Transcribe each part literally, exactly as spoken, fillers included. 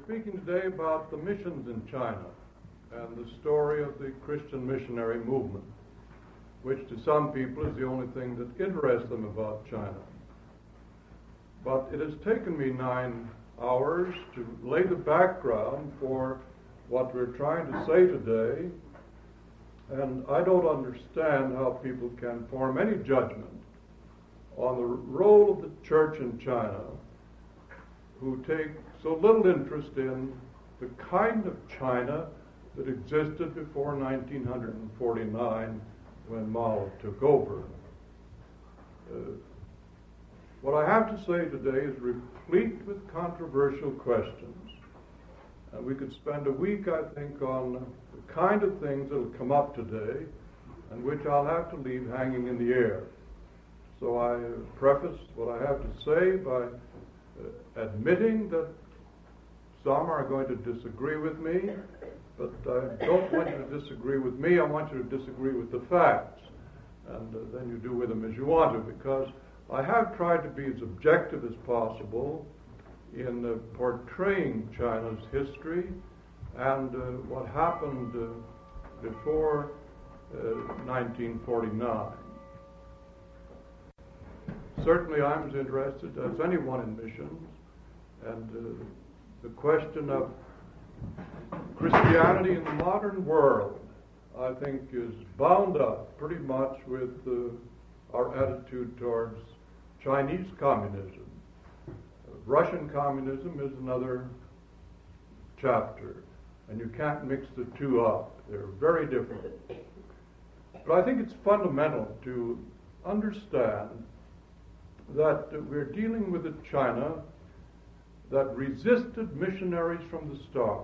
speaking today about the missions in China and the story of the Christian missionary movement, which to some people is the only thing that interests them about China. But it has taken me nine hours to lay the background for what we're trying to say today, and I don't understand how people can form any judgment on the role of the church in China, who take so little interest in the kind of China that existed before nineteen forty-nine when Mao took over. Uh, what I have to say today is replete with controversial questions. And we could spend a week, I think, on the kind of things that will come up today and which I'll have to leave hanging in the air. So I preface what I have to say by uh, admitting that some are going to disagree with me, but I don't want you to disagree with me. I want you to disagree with the facts, and uh, then you do with them as you want to, because I have tried to be as objective as possible in uh, portraying China's history and uh, what happened uh, before uh, nineteen forty-nine. Certainly I'm as interested as anyone in missions, and uh, the question of Christianity in the modern world, I think, is bound up pretty much with uh, our attitude towards Chinese communism. Uh, Russian communism is another chapter, and you can't mix the two up. They're very different. But I think it's fundamental to understand that we're dealing with a China that resisted missionaries from the start.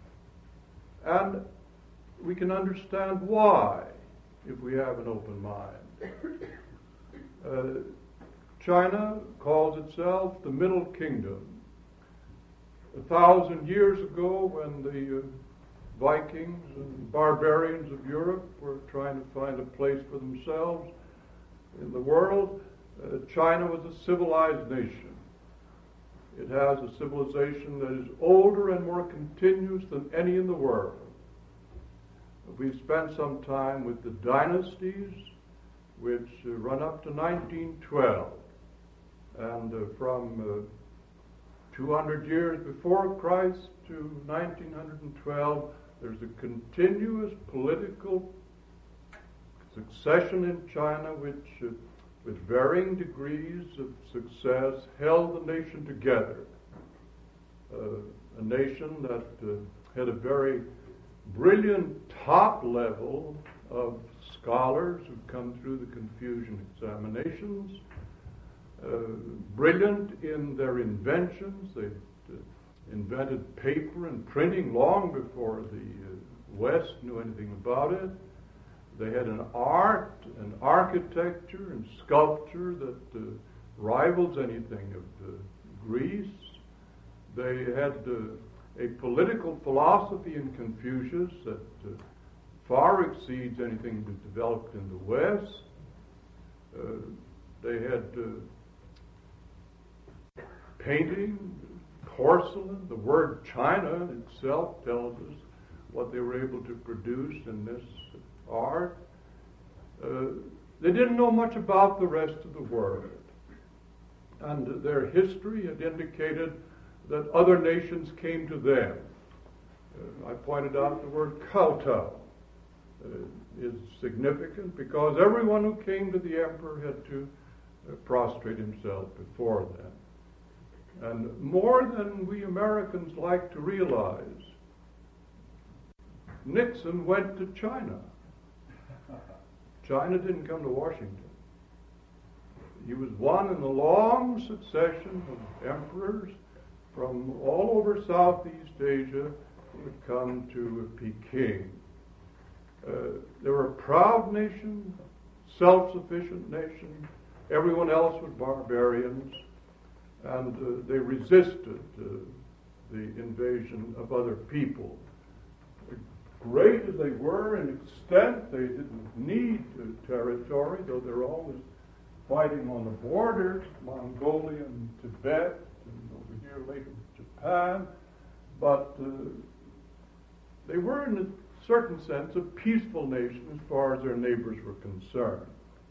And we can understand why if we have an open mind. Uh, China calls itself the Middle Kingdom. A thousand years ago, when the uh, Vikings and barbarians of Europe were trying to find a place for themselves in the world, uh, China was a civilized nation. It has a civilization that is older and more continuous than any in the world. We've spent some time with the dynasties, which uh, run up to nineteen twelve. And uh, from uh, two hundred years before Christ to nineteen twelve, there's a continuous political succession in China which, uh, with varying degrees of success, held the nation together. Uh, a nation that uh, had a very brilliant top level of scholars who've come through the Confucian examinations, uh, brilliant in their inventions. They uh, invented paper and printing long before the uh, West knew anything about it. They had an art, an architecture, and sculpture that uh, rivals anything of uh, Greece. They had uh, a political philosophy in Confucius that uh, far exceeds anything that developed in the West. Uh, they had uh, painting, porcelain. The word China itself tells us what they were able to produce in this art. Uh, they didn't know much about the rest of the world. And their history had indicated that other nations came to them. Uh, I pointed out the word kowtow uh, is significant because everyone who came to the emperor had to uh, prostrate himself before them. And more than we Americans like to realize, Nixon went to China. China didn't come to Washington. He was one in a long succession of emperors from all over Southeast Asia who would come to Peking. Uh, they were a proud nation, self-sufficient nation. Everyone else was barbarians, and uh, they resisted uh, the invasion of other people. Great as they were in extent, they didn't need uh, territory, though they're always fighting on the borders, Mongolia and Tibet, and over here later Japan. but uh, they were in a certain sense a peaceful nation as far as their neighbors were concerned.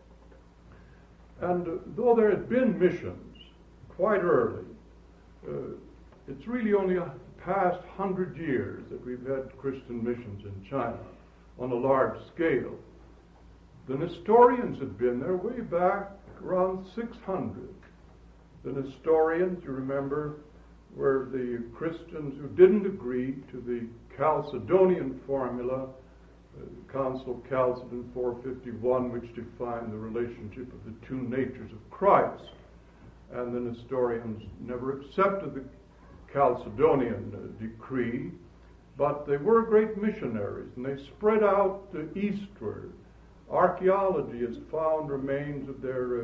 And uh, though there had been missions quite early, uh, it's really only a past hundred years that we've had Christian missions in China on a large scale. The Nestorians had been there way back around six hundred. The Nestorians, you remember, were the Christians who didn't agree to the Chalcedonian formula, uh, Council of Chalcedon four fifty-one, which defined the relationship of the two natures of Christ. And the Nestorians never accepted the Chalcedonian uh, decree, but they were great missionaries, and they spread out uh, eastward. Archaeology has found remains of their uh,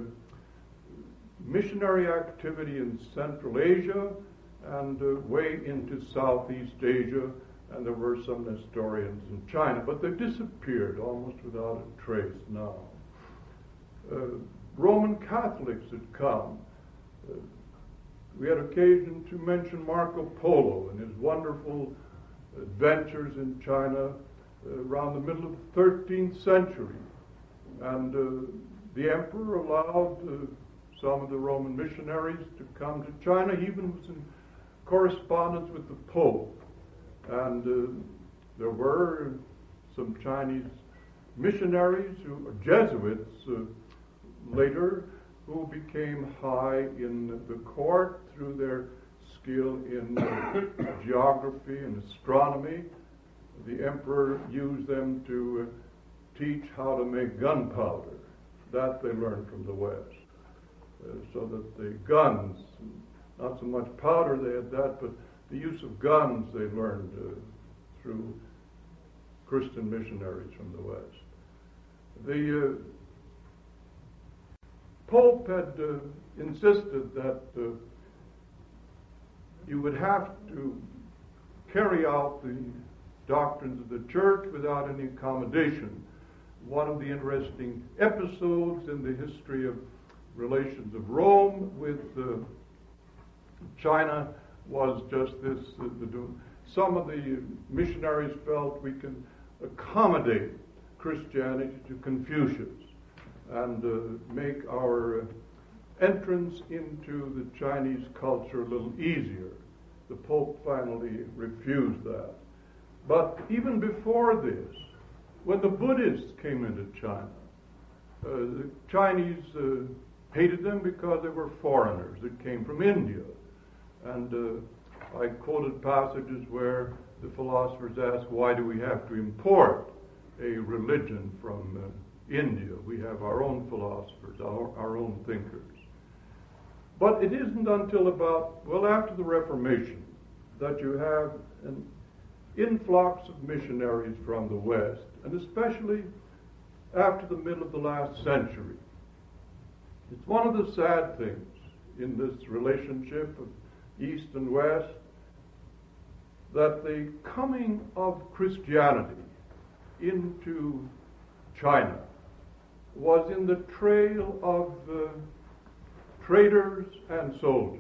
missionary activity in Central Asia and uh, way into Southeast Asia, and there were some Nestorians in China, but they've disappeared almost without a trace now. Uh, Roman Catholics had come. Uh, we had occasion to mention Marco Polo and his wonderful adventures in China uh, around the middle of the thirteenth century. And uh, the emperor allowed uh, some of the Roman missionaries to come to China. He even was in correspondence with the Pope. And uh, there were some Chinese missionaries, who, or Jesuits, uh, later, who became high in the court through their skill in uh, geography and astronomy. The emperor used them to uh, teach how to make gunpowder. That they learned from the West. Uh, so that the guns, not so much powder they had that, but the use of guns they learned uh, through Christian missionaries from the West. The uh, Pope had uh, insisted that uh, you would have to carry out the doctrines of the church without any accommodation. One of the interesting episodes in the history of relations of Rome with uh, China was just this. Uh, the, some of the missionaries felt we can accommodate Christianity to Confucius and uh, make our uh, entrance into the Chinese culture a little easier. The Pope finally refused that. But even before this, when the Buddhists came into China, uh, the Chinese uh, hated them because they were foreigners that came from India. And uh, I quoted passages where the philosophers asked, why do we have to import a religion from uh, India? We have our own philosophers, our, our own thinkers. But it isn't until about, well, after the Reformation, that you have an influx of missionaries from the West, and especially after the middle of the last century. It's one of the sad things in this relationship of East and West, that the coming of Christianity into China was in the trail of uh, traders and soldiers.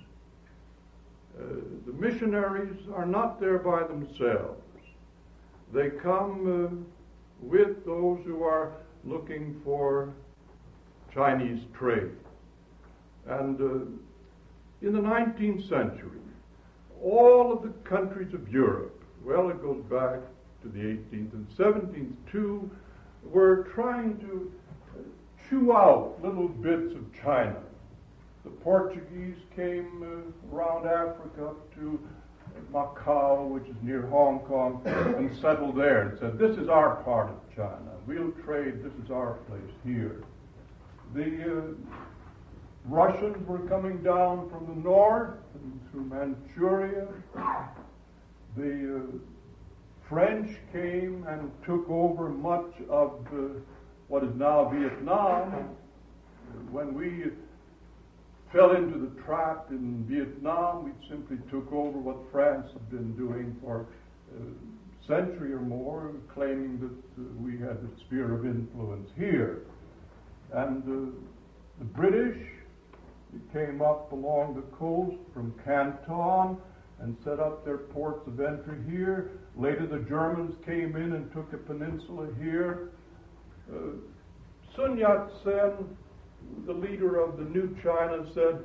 Uh, the missionaries are not there by themselves. They come uh, with those who are looking for Chinese trade. And uh, in the nineteenth century, all of the countries of Europe, well, it goes back to the eighteenth and seventeenth too, were trying to chew out little bits of China. The Portuguese came uh, around Africa up to Macau, which is near Hong Kong, and settled there and said, this is our part of China. We'll trade. This is our place here. The uh, Russians were coming down from the north and through Manchuria. The uh, French came and took over much of uh, what is now Vietnam. When we fell into the trap in Vietnam, we simply took over what France had been doing for a century or more, claiming that uh, we had the sphere of influence here. And uh, the British came up along the coast from Canton and set up their ports of entry here. Later the Germans came in and took a peninsula here. Uh, Sun Yat-sen, the leader of the new China, said,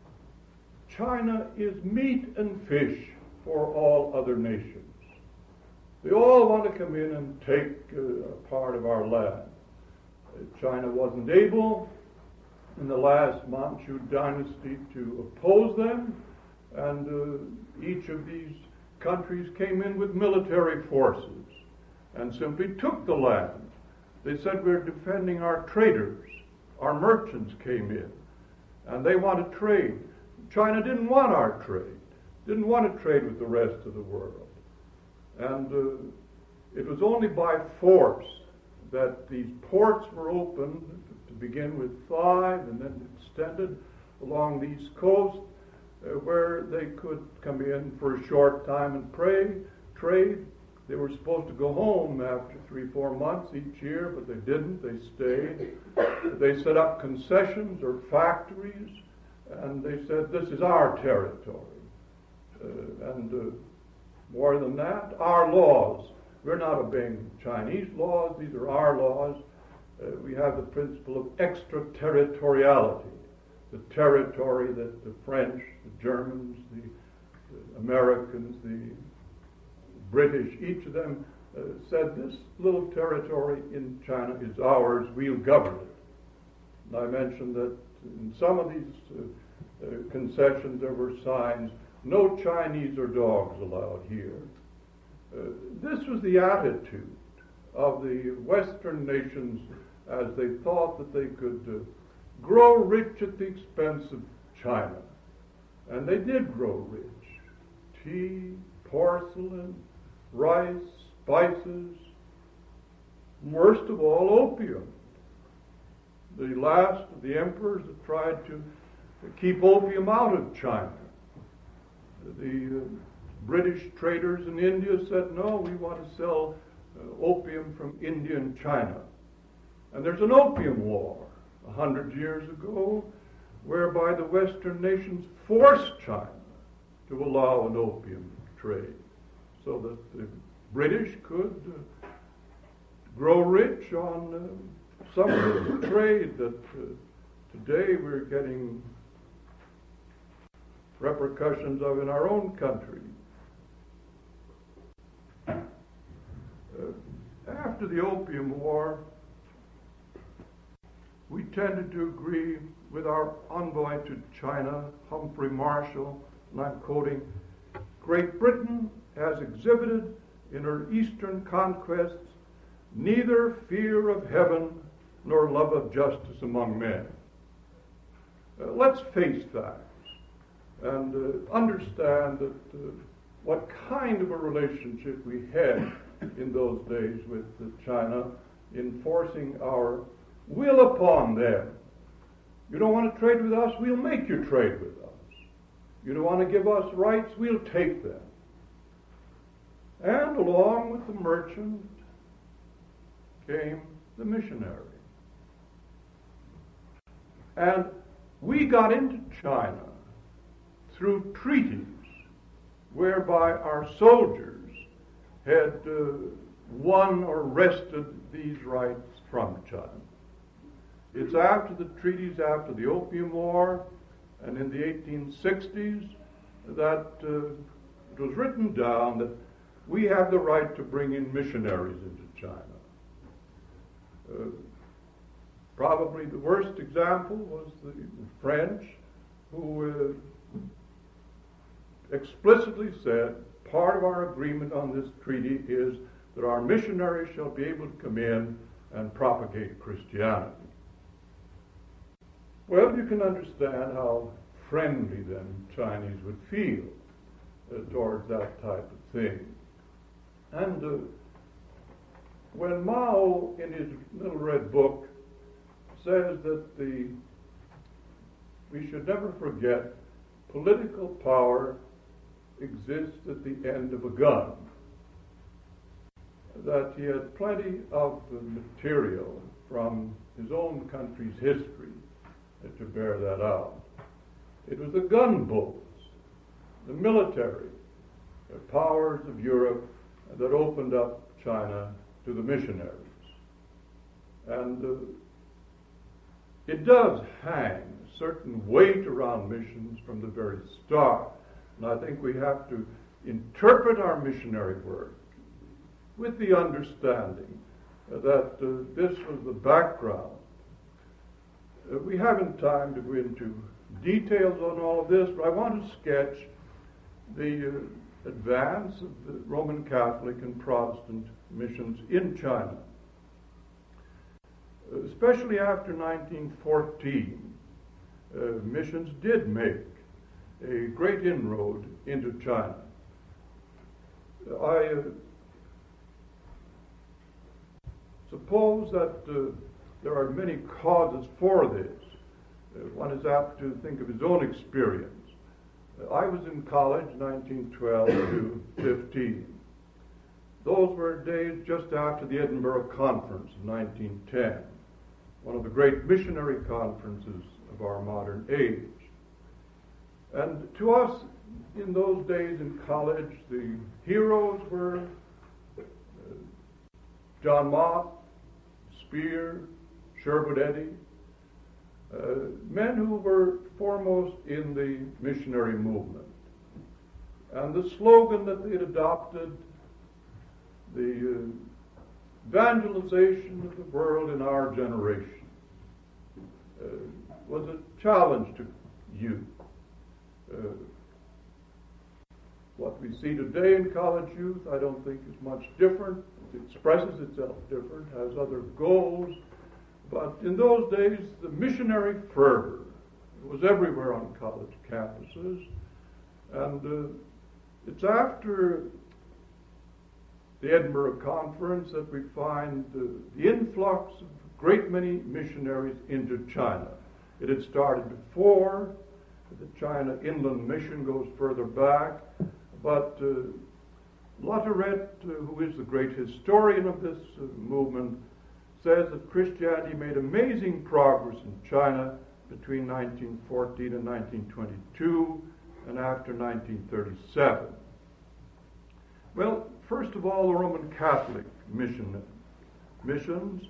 China is meat and fish for all other nations. They all want to come in and take uh, a part of our land. Uh, China wasn't able in the last Manchu dynasty to oppose them, and uh, each of these countries came in with military forces and simply took the land. They said, we're defending our traders. Our merchants came in, and they want to trade. China didn't want our trade, didn't want to trade with the rest of the world. And uh, it was only by force that these ports were opened, to begin with five and then extended along the east coast, uh, where they could come in for a short time and pray, trade. They were supposed to go home after three, four months each year, but they didn't. They stayed. They set up concessions or factories, and they said, this is our territory. Uh, and uh, more than that, our laws. We're not obeying Chinese laws. These are our laws. Uh, we have the principle of extraterritoriality, the territory that the French, the Germans, the, the Americans, the British, each of them uh, said, this little territory in China is ours, we'll govern it. And I mentioned that in some of these uh, uh, concessions there were signs, no Chinese or dogs allowed here. Uh, this was the attitude of the Western nations as they thought that they could uh, grow rich at the expense of China. And they did grow rich. Tea, porcelain, rice, spices, worst of all, opium. The last of the emperors that tried to keep opium out of China. The uh, British traders in India said, no, we want to sell uh, opium from India and China. And there's an opium war a hundred years ago whereby the Western nations forced China to allow an opium trade so that the British could uh, grow rich on uh, some of the trade that uh, today we're getting repercussions of in our own country. Uh, after the Opium War, we tended to agree with our envoy to China, Humphrey Marshall, and I'm quoting, Great Britain has exhibited in her eastern conquests neither fear of heaven nor love of justice among men. Uh, let's face facts and uh, understand that uh, what kind of a relationship we had in those days with uh, China in forcing our will upon them. You don't want to trade with us? We'll make you trade with us. You don't want to give us rights? We'll take them. And along with the merchant came the missionary. And we got into China through treaties whereby our soldiers had uh, won or wrested these rights from China. It's after the treaties, after the Opium War, and in the eighteen sixties, that uh, it was written down that we have the right to bring in missionaries into China. Uh, probably the worst example was the French, who uh, explicitly said, part of our agreement on this treaty is that our missionaries shall be able to come in and propagate Christianity. Well, you can understand how friendly then Chinese would feel uh, towards that type of thing. And uh, when Mao, in his little red book, says that the we should never forget political power exists at the end of a gun, that he had plenty of the material from his own country's history uh, to bear that out. It was the gunboats, the military, uh, powers of Europe that opened up China to the missionaries. And uh, it does hang a certain weight around missions from the very start. And I think we have to interpret our missionary work with the understanding uh, that uh, this was the background. Uh, we haven't time to go into details on all of this, but I want to sketch the uh, advance of the Roman Catholic and Protestant missions in China. Uh, especially after nineteen fourteen, uh, missions did make a great inroad into China. I uh, suppose that uh, there are many causes for this. Uh, one is apt to think of his own experience. Uh, I was in college nineteen twelve to fifteen. Those were days just after the Edinburgh Conference of nineteen ten, one of the great missionary conferences of our modern age. And to us, in those days in college, the heroes were uh, John Mott, Spear, Sherwood Eddy, uh, men who were foremost in the missionary movement. And the slogan that they had adopted, the uh, evangelization of the world in our generation, uh, was a challenge to youth. Uh, what we see today in college youth, I don't think is much different. It expresses itself different, has other goals. But in those days, the missionary fervor was everywhere on college campuses. And uh, it's after the Edinburgh Conference that we find uh, the influx of a great many missionaries into China. It had started before. The China Inland Mission goes further back, but uh, Latourette, uh, who is the great historian of this uh, movement, says that Christianity made amazing progress in China between nineteen fourteen and nineteen twenty-two, and after nineteen thirty-seven. Well, first of all, the Roman Catholic mission, missions.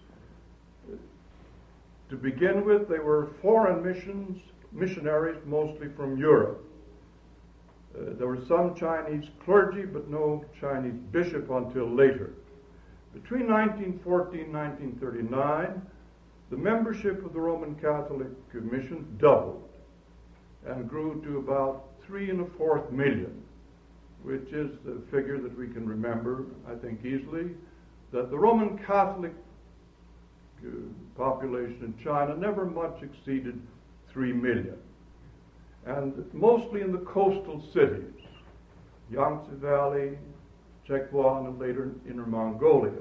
To begin with, they were foreign missions, missionaries mostly from Europe. Uh, there were some Chinese clergy, but no Chinese bishop until later. Between nineteen fourteen and nineteen thirty-nine, the membership of the Roman Catholic missions doubled and grew to about three and a fourth million, which is the figure that we can remember, I think, easily, that the Roman Catholic uh, population in China never much exceeded three million, and mostly in the coastal cities, Yangtze Valley, Chekwan, and later Inner Mongolia.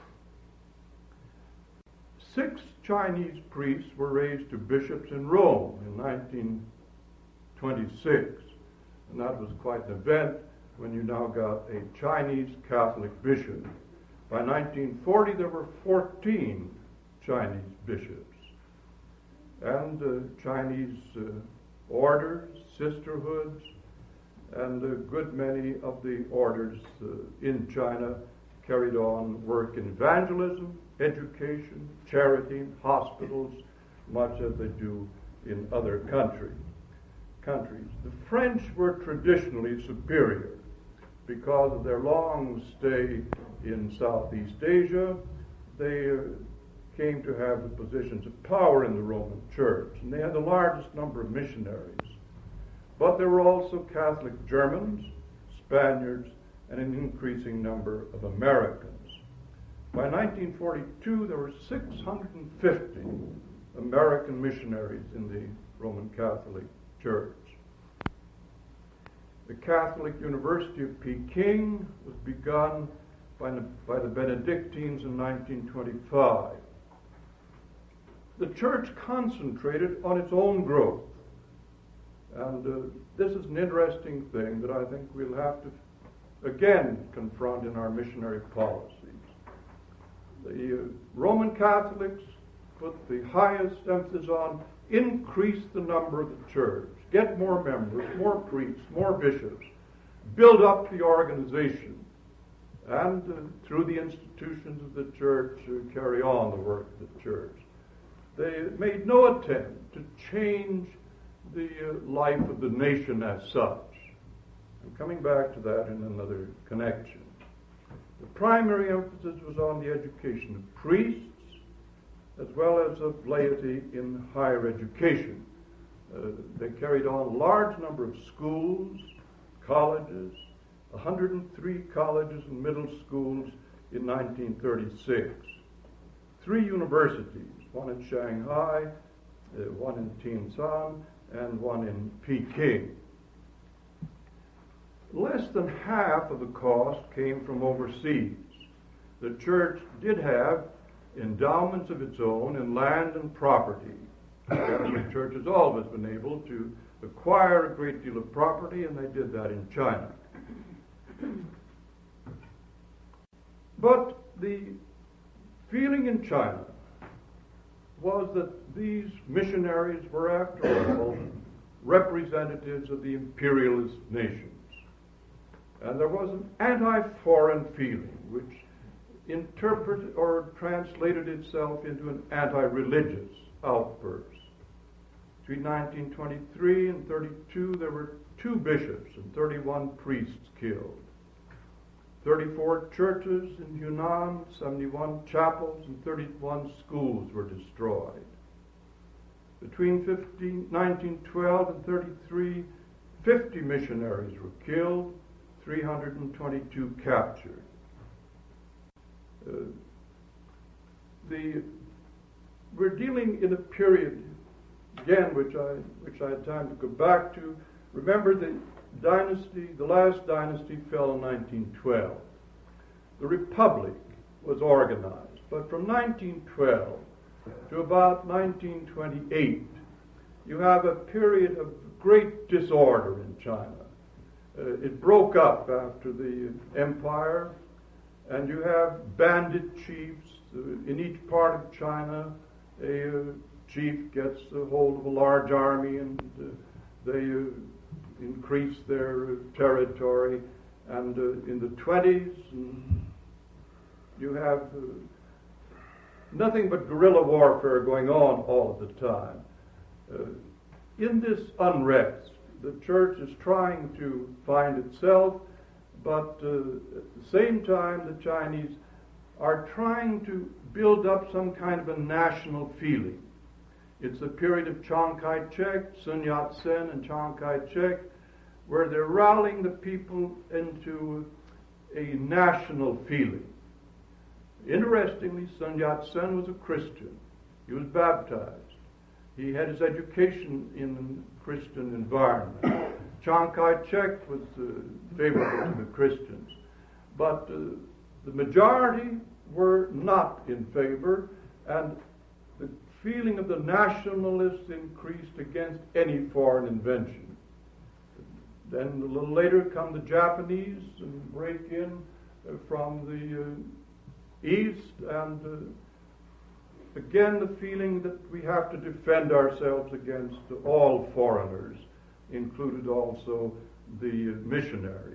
Six Chinese priests were raised to bishops in Rome in nineteen twenty-six, and that was quite an event when you now got a Chinese Catholic bishop. By nineteen forty, there were fourteen Chinese bishops. And uh, Chinese uh, orders, sisterhoods, and a good many of the orders uh, in China carried on work in evangelism, education, charity, hospitals, much as they do in other country, countries. The French were traditionally superior because of their long stay in Southeast Asia. They uh, came to have the positions of power in the Roman Church, and they had the largest number of missionaries. But there were also Catholic Germans, Spaniards, and an increasing number of Americans. By nineteen forty-two, there were six hundred fifty American missionaries in the Roman Catholic Church. The Catholic University of Peking was begun by, by the Benedictines in nineteen twenty-five. The church concentrated on its own growth. And uh, this is an interesting thing that I think we'll have to again confront in our missionary policies. The uh, Roman Catholics put the highest emphasis on increase the number of the church, get more members, more priests, more bishops, build up the organization and uh, through the institutions of the church uh, carry on the work of the church. They made no attempt to change the uh, life of the nation as such. I'm coming back to that in another connection. The primary emphasis was on the education of priests as well as of laity in higher education. Uh, they carried on a large number of schools, colleges, one hundred three colleges and middle schools in nineteen thirty-six. Three universities, one in Shanghai, uh, one in Tientsin, and one in Peking. Less than half of the cost came from overseas. The church did have endowments of its own in land and property. The Catholic Church has always been able to acquire a great deal of property, and they did that in China. But the feeling in China was that these missionaries were, after all, representatives of the imperialist nations. And there was an anti-foreign feeling which interpreted or translated itself into an anti-religious outburst. Between nineteen twenty-three and thirty-two, there were two bishops and thirty-one priests killed. thirty-four churches in Yunnan, seventy-one chapels, and thirty-one schools were destroyed. Between nineteen twelve and thirty-three, fifty missionaries were killed, three hundred twenty-two captured. Uh, the, we're dealing in a period, again, which I, which I had time to go back to. Remember, the dynasty, the last dynasty fell in nineteen twelve. The Republic was organized, but from nineteen twelve to about nineteen twenty-eight, you have a period of great disorder in China. Uh, it broke up after the empire, and you have bandit chiefs. Uh, in each part of China, a uh, chief gets a hold of a large army, and uh, they uh, increase their uh, territory. And uh, in the twenties, you have uh, nothing but guerrilla warfare going on all of the time. Uh, in this unrest, the church is trying to find itself, but uh, at the same time, the Chinese are trying to build up some kind of a national feeling. It's a period of Chiang Kai-shek, Sun Yat-sen, and Chiang Kai-shek, where they're rallying the people into a national feeling. Interestingly, Sun Yat-sen was a Christian. He was baptized. He had his education in a Christian environment. Chiang Kai-shek was uh, favorable to the Christians. But uh, the majority were not in favor, and the feeling of the nationalists increased against any foreign invention. Then a little later come the Japanese and break in uh, from the uh, east, and uh, again the feeling that we have to defend ourselves against all foreigners, included also the uh, missionaries.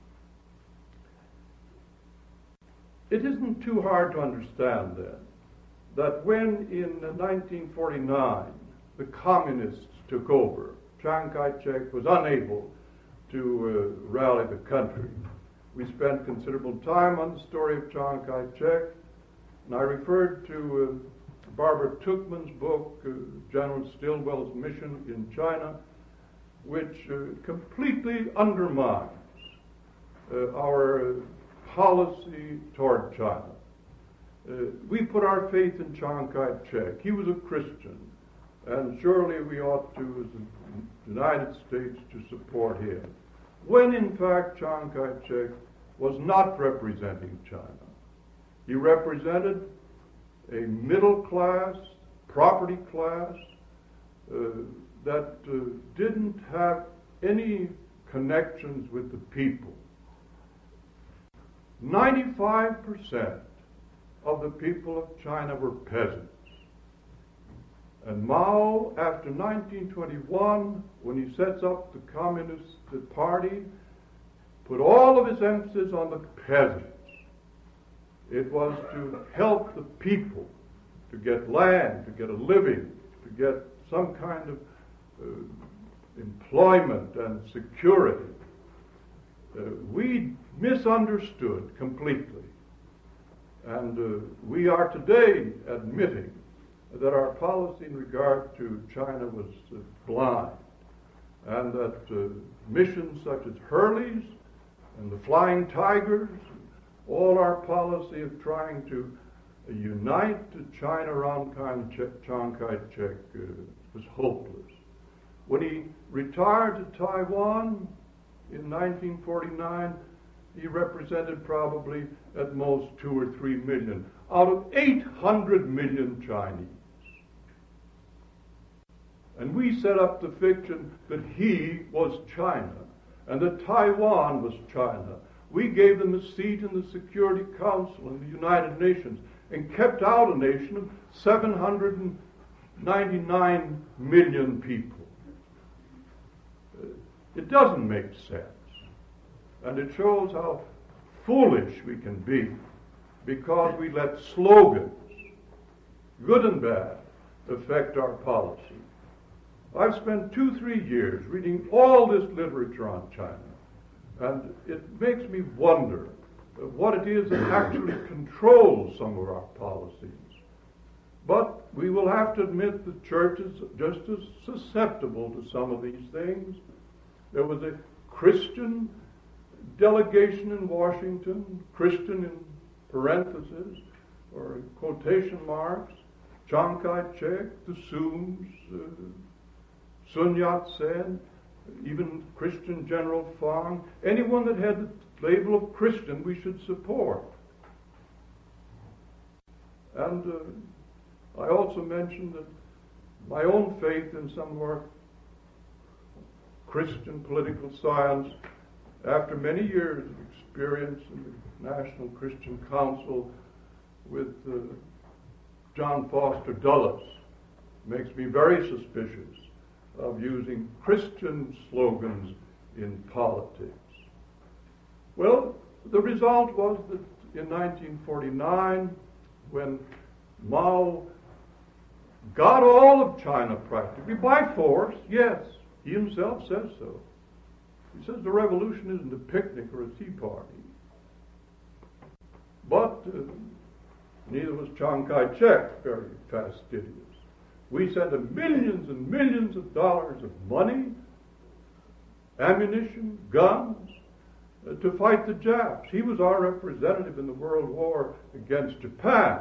It isn't too hard to understand then that when in nineteen forty-nine the communists took over, Chiang Kai-shek was unable to uh, rally the country. We spent considerable time on the story of Chiang Kai-shek, and I referred to uh, Barbara Tuchman's book, uh, General Stilwell's Mission in China, which uh, completely undermines uh, our uh, policy toward China. Uh, we put our faith in Chiang Kai-shek. He was a Christian, and surely we ought to, as the United States, to support him. When in fact Chiang Kai-shek was not representing China. He represented a middle class, property class, uh, that uh, didn't have any connections with the people. ninety-five percent of the people of China were peasants. And Mao, after nineteen twenty-one, when he sets up the Communist Party, put all of its emphasis on the peasants. It was to help the people to get land, to get a living, to get some kind of uh, employment and security. Uh, we misunderstood completely. And uh, we are today admitting that our policy in regard to China was uh, blind, and that uh, missions such as Hurley's and the Flying Tigers, all our policy of trying to uh, unite China around Chiang Kai-shek uh, was hopeless. When he retired to Taiwan in nineteen forty-nine, he represented probably at most two or three million out of eight hundred million Chinese. And we set up the fiction that he was China and that Taiwan was China. We gave them a seat in the Security Council in the United Nations and kept out a nation of seven hundred ninety-nine million people. It doesn't make sense. And it shows how foolish we can be because we let slogans, good and bad, affect our policy. I've spent two, three years reading all this literature on China, and it makes me wonder what it is that actually controls some of our policies. But we will have to admit the church is just as susceptible to some of these things. There was a Christian delegation in Washington, Christian in parentheses or quotation marks, Chiang Kai-shek, the Soons, uh, Sun Yat-sen, even Christian General Fang, anyone that had the label of Christian we should support. And uh, I also mentioned that my own faith in some of our Christian political science, after many years of experience in the National Christian Council with uh, John Foster Dulles, makes me very suspicious of using Christian slogans in politics. Well, the result was that in nineteen forty-nine, when Mao got all of China practically by force, yes, he himself says so. He says the revolution isn't a picnic or a tea party. But uh, neither was Chiang Kai-shek very fastidious. We sent him millions and millions of dollars of money, ammunition, guns, uh, to fight the Japs. He was our representative in the World War against Japan.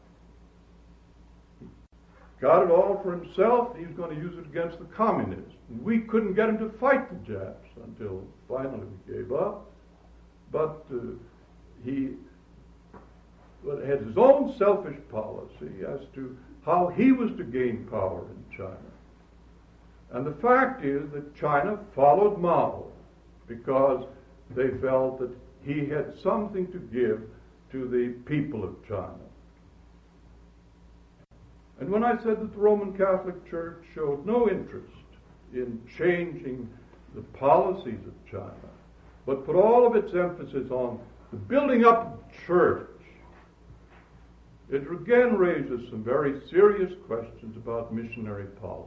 Got it all for himself. He was going to use it against the communists. And we couldn't get him to fight the Japs until finally we gave up. But uh, he had his own selfish policy as to how he was to gain power in China. And the fact is that China followed Mao because they felt that he had something to give to the people of China. And when I said that the Roman Catholic Church showed no interest in changing the policies of China, but put all of its emphasis on the building up of the church, it again raises some very serious questions about missionary policy.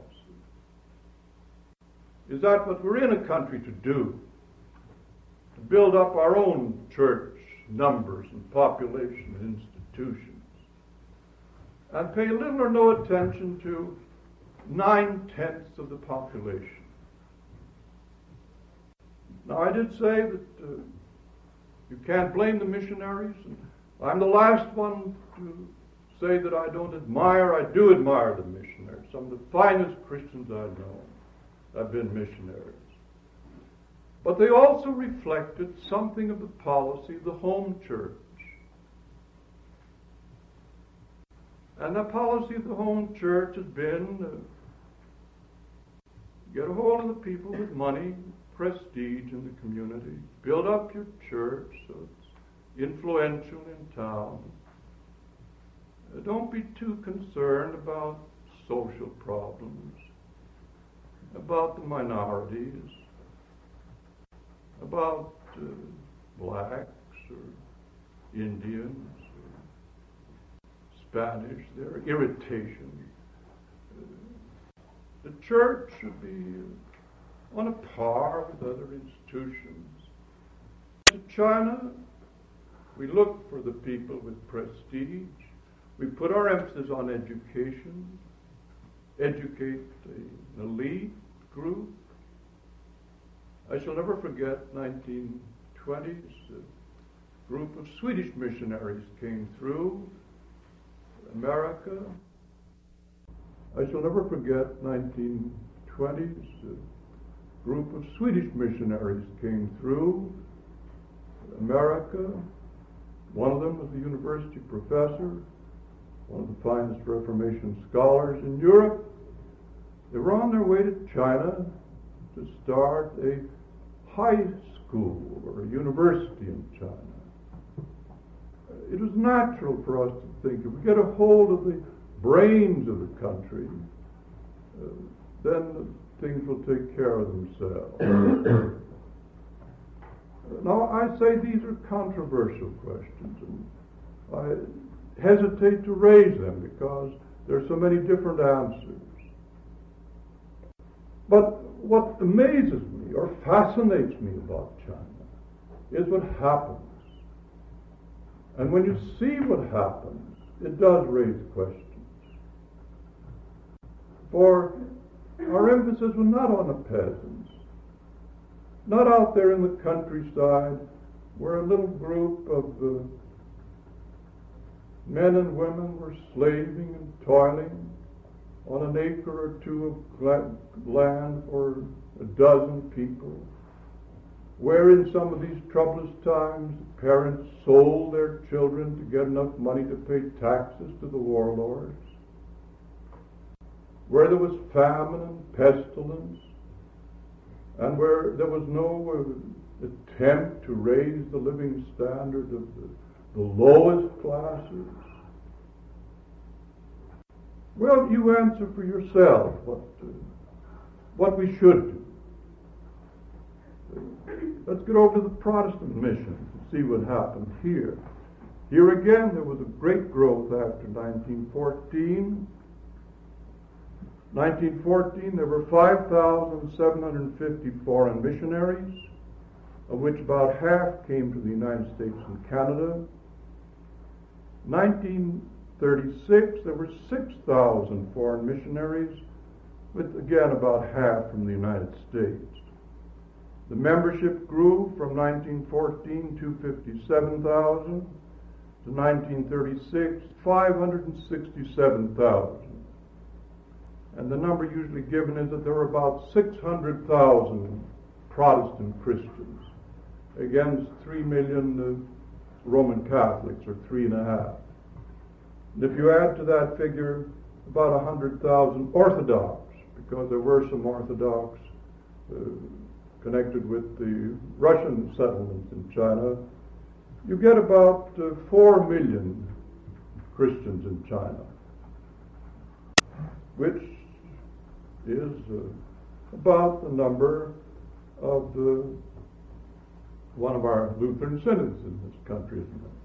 Is that what we're in a country to do? To build up our own church numbers and population and institutions, and pay little or no attention to nine-tenths of the population? Now, I did say that uh, you can't blame the missionaries, and I'm the last one to say that I don't admire. I do admire the missionaries. Some of the finest Christians I know have been missionaries. But they also reflected something of the policy of the home church. And the policy of the home church has been uh, get a hold of the people with money, prestige in the community, build up your church so it's influential in town. Uh, don't be too concerned about social problems, about the minorities, about uh, blacks or Indians or Spanish, their irritation. Uh, the church should be on a par with other institutions. To China, we look for the people with prestige. We put our emphasis on education, educate an elite group. I shall never forget nineteen twenties, a group of Swedish missionaries came through America. I shall never forget nineteen twenties, a group of Swedish missionaries came through America. One of them was a university professor, one of the finest Reformation scholars in Europe. They were on their way to China to start a high school or a university in China. It was natural for us to think, if we get a hold of the brains of the country, uh, then things will take care of themselves. Now, I say these are controversial questions, and I hesitate to raise them because there are so many different answers. But what amazes me or fascinates me about China is what happens. And when you see what happens, it does raise questions. For our emphasis was not on the peasants, not out there in the countryside where a little group of uh, men and women were slaving and toiling on an acre or two of land for a dozen people, where in some of these troublous times parents sold their children to get enough money to pay taxes to the warlords, where there was famine and pestilence, and where there was no uh, attempt to raise the living standard of the, the lowest classes. Well, you answer for yourself what uh, what we should do. Let's get over to the Protestant mission and see what happened here. Here again, there was a great growth after nineteen fourteen. nineteen fourteen, there were five thousand seven hundred fifty foreign missionaries, of which about half came to the United States and Canada. nineteen thirty-six, there were six thousand foreign missionaries, with again about half from the United States. The membership grew from nineteen fourteen to fifty-seven thousand to nineteen thirty-six, five hundred sixty-seven thousand. And the number usually given is that there were about six hundred thousand Protestant Christians against three million uh, Roman Catholics, or three and a half. And if you add to that figure about one hundred thousand Orthodox, because there were some Orthodox uh, connected with the Russian settlements in China, you get about uh, four million Christians in China, which is uh, about the number of the, one of our Lutheran synods in this country, isn't it?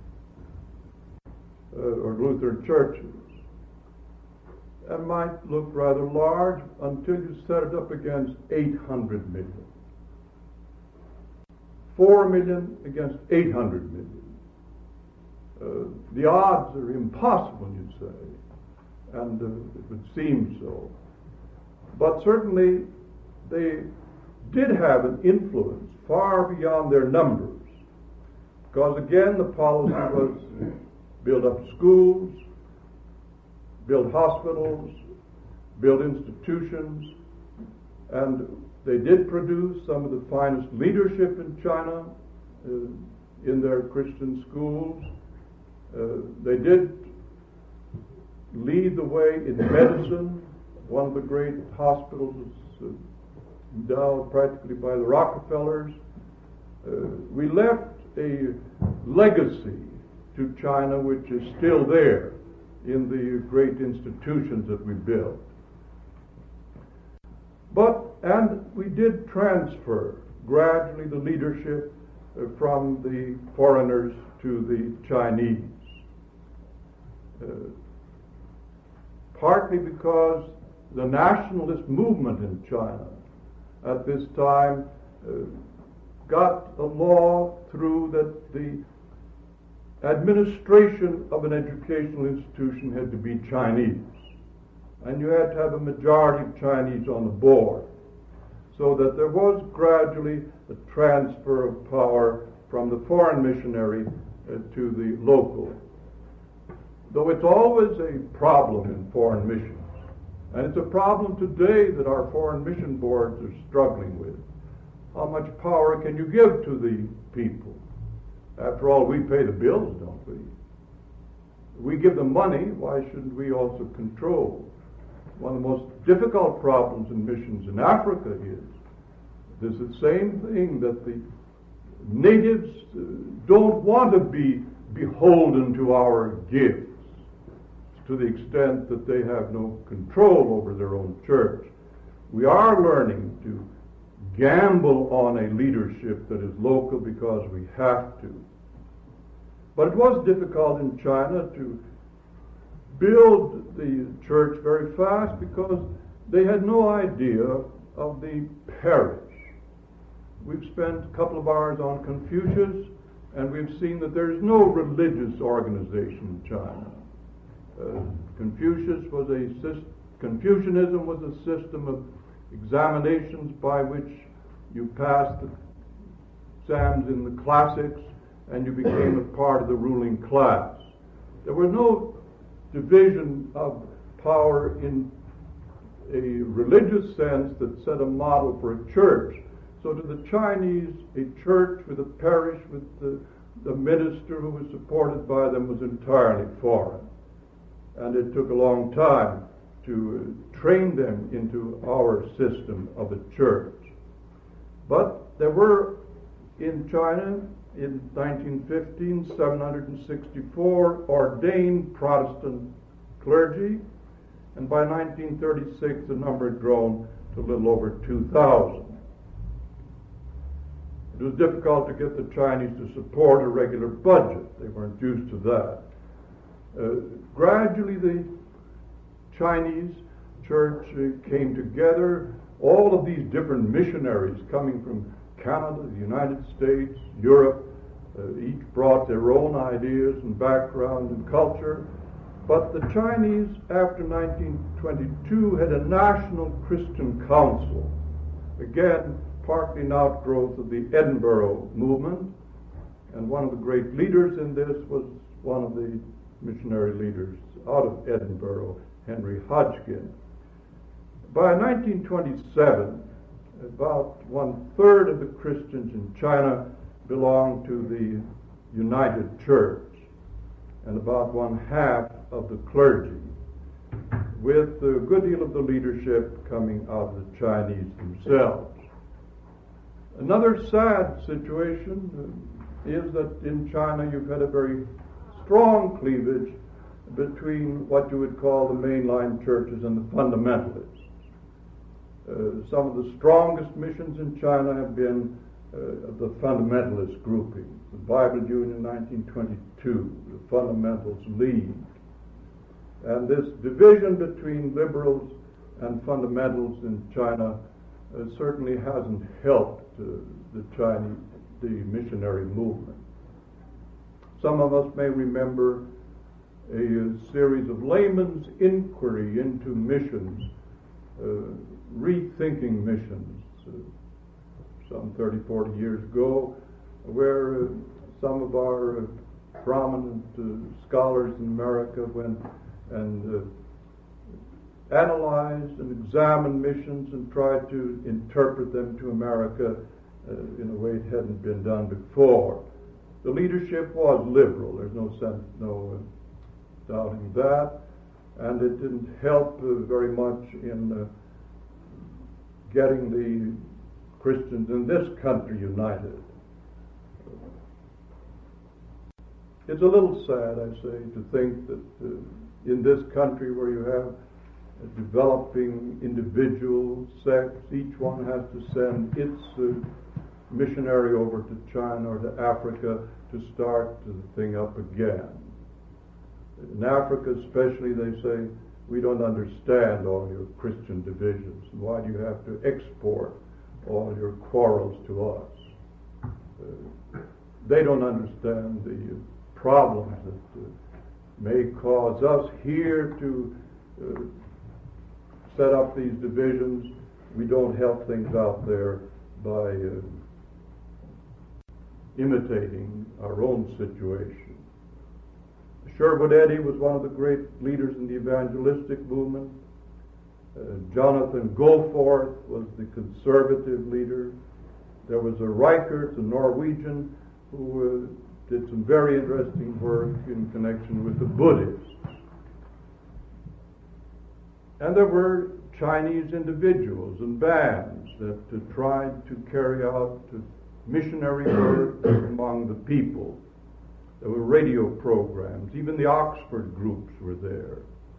Uh, or Lutheran churches. That might look rather large until you set it up against eight hundred million. four million against eight hundred million. Uh, the odds are impossible, you say, and uh, it would seem so. But certainly they did have an influence far beyond their numbers, because again the policy was build up schools, build hospitals, build institutions, and they did produce some of the finest leadership in China uh, in their Christian schools. Uh, they did lead the way in medicine. One of the great hospitals was uh, endowed practically by the Rockefellers. Uh, we left a legacy to China which is still there in the great institutions that we built. But, and we did transfer gradually the leadership uh, from the foreigners to the Chinese. Uh, partly because the nationalist movement in China at this time uh, got a law through that the administration of an educational institution had to be Chinese, and you had to have a majority of Chinese on the board, so that there was gradually a transfer of power from the foreign missionary uh, to the local. Though it's always a problem in foreign missions, and it's a problem today that our foreign mission boards are struggling with. How much power can you give to the people? After all, we pay the bills, don't we? We give them money, why shouldn't we also control? One of the most difficult problems in missions in Africa is there's the same thing, that the natives uh, don't want to be beholden to our gifts to the extent that they have no control over their own church. We are learning to gamble on a leadership that is local because we have to. But it was difficult in China to build the church very fast because they had no idea of the parish. We've spent a couple of hours on Confucius, and we've seen that there is no religious organization in China. Uh, Confucius was a syst- Confucianism was a system of examinations by which you passed the exams in the classics and you became a part of the ruling class. There was no division of power in a religious sense that set a model for a church. So to the Chinese, a church with a parish with the, the minister who was supported by them was entirely foreign. And it took a long time to train them into our system of a church. But there were in China in nineteen fifteen seven hundred sixty-four ordained Protestant clergy, and by nineteen thirty-six the number had grown to a little over two thousand. It was difficult to get the Chinese to support a regular budget. They weren't used to that. Uh, gradually the Chinese church uh, came together. All of these different missionaries coming from Canada, the United States, Europe, uh, each brought their own ideas and background and culture. But the Chinese, after nineteen twenty-two, had a national Christian council. Again, partly an outgrowth of the Edinburgh movement. And one of the great leaders in this was one of the missionary leaders out of Edinburgh, Henry Hodgkin. By nineteen twenty-seven, about one-third of the Christians in China belonged to the United Church, and about one-half of the clergy, with a good deal of the leadership coming out of the Chinese themselves. Another sad situation is that in China you've had a very strong cleavage between what you would call the mainline churches and the fundamentalists. Uh, some of the strongest missions in China have been uh, the fundamentalist grouping. The Bible Union in nineteen twenty-two, the Fundamentals League. And this division between liberals and fundamentals in China uh, certainly hasn't helped uh, the Chinese, the missionary movement. Some of us may remember a, a series of layman's inquiry into missions, uh, rethinking missions, uh, some thirty, forty years ago, where uh, some of our uh, prominent uh, scholars in America went and uh, analyzed and examined missions and tried to interpret them to America uh, in a way it hadn't been done before. The leadership was liberal. There's no sense, no uh, doubting that, and it didn't help uh, very much in uh, getting the Christians in this country united. It's a little sad, I say, to think that uh, in this country where you have a developing individual sects, each one has to send its uh, missionary over to China or to Africa to start the thing up again. In Africa especially, they say, we don't understand all your Christian divisions. Why do you have to export all your quarrels to us? Uh, they don't understand the problems that uh, may cause us here to uh, set up these divisions. We don't help things out there by uh, imitating our own situation. Sherwood Eddy was one of the great leaders in the evangelistic movement. Uh, Jonathan Goforth was the conservative leader. There was a Reichert, a Norwegian, who uh, did some very interesting work in connection with the Buddhists. And there were Chinese individuals and bands that uh, tried to carry out uh, missionary work among the people. There were radio programs. Even the Oxford groups were there.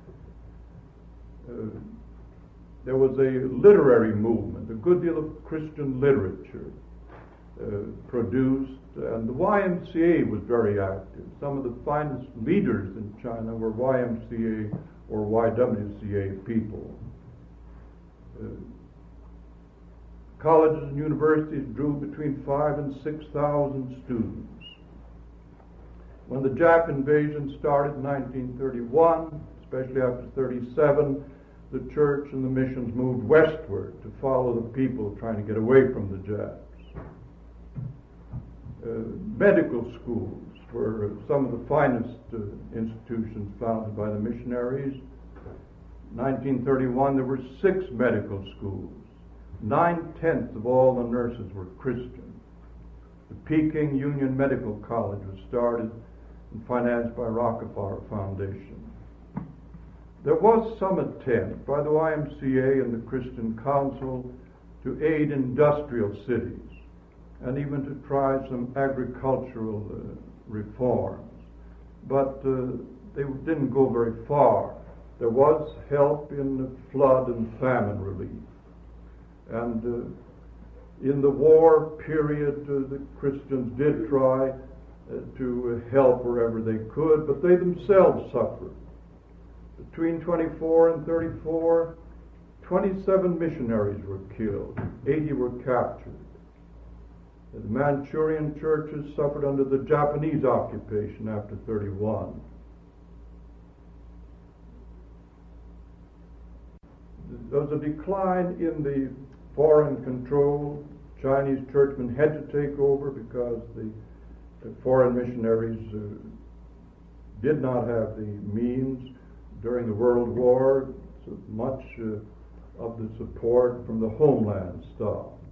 Uh, there was a literary movement, a good deal of Christian literature uh, produced, and the Y M C A was very active. Some of the finest leaders in China were Y M C A or Y W C A people. Uh, colleges and universities drew between five and six thousand students. When the Jap invasion started in nineteen thirty-one, especially after thirty-seven, the church and the missions moved westward to follow the people trying to get away from the Japs. Uh, medical schools were some of the finest uh, institutions founded by the missionaries. In nineteen thirty-one, there were six medical schools. Nine-tenths of all the nurses were Christian. The Peking Union Medical College was started and financed by Rockefeller Foundation. There was some attempt by the Y M C A and the Christian Council to aid industrial cities and even to try some agricultural uh, reforms. But uh, they didn't go very far. There was help in flood and famine relief. And uh, in the war period, uh, the Christians did try uh, to help wherever they could, but they themselves suffered. Between twenty-four and thirty-four, twenty-seven missionaries were killed, eighty were captured. The Manchurian churches suffered under the Japanese occupation after thirty-one. There was a decline in the foreign control. Chinese churchmen had to take over because the, the foreign missionaries uh, did not have the means during the World War. So much uh, of the support from the homeland stopped.